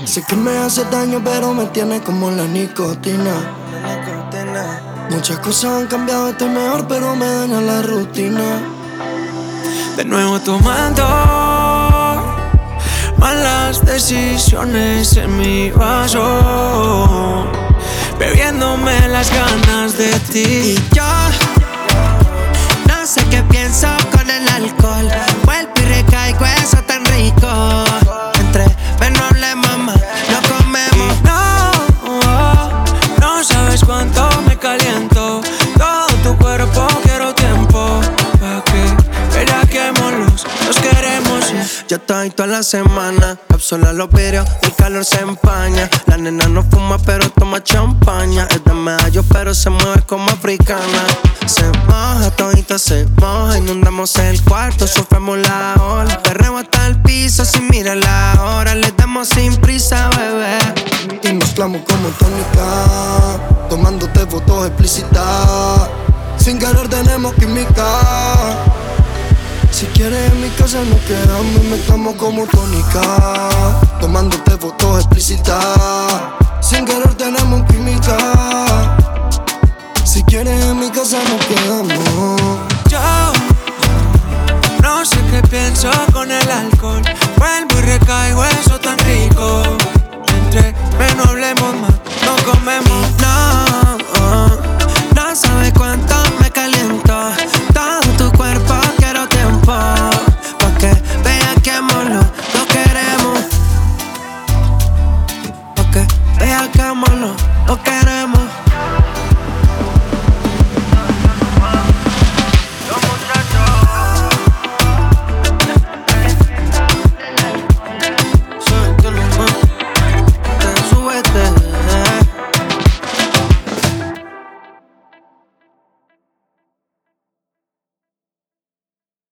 Sé que me hace daño, pero me tiene como la nicotina. Muchas cosas han cambiado, estoy mejor, pero me daña la rutina. De nuevo tomando malas decisiones en mi vaso, bebiéndome las ganas de ti. Y yo no sé qué pienso con el alcohol. Vuelvo y recaigo, eso tan rico. Entre no hablemos más, no comemos. No sabes cuánto me caliento. Todo tu cuerpo quiero tiempo. Pa' que bellaquémoslos, nos queremos. Yo estoy toda la semana, cápsula los vidrios, el calor se empaña. La nena no fuma pero toma champaña. Es de medallo pero se mueve como africana. Se moja, todita se moja, inundamos el cuarto, sufrimos la ola. Perreo hasta el piso sin mirar la hora, le damos sin prisa, bebé. Y mezclamos como tónica, tomándote fotos explícitas. Sin querer tenemos química. Si quieres en mi casa nos quedamos y mezclamos como tónica, tomándote fotos explícitas. Sin querer tenemos química. Si quieres en mi casa nos quedamos. Yo no sé qué pienso con el alcohol. Vuelvo y recaigo, eso tan rico. Entre no hablemos más, no comemos. No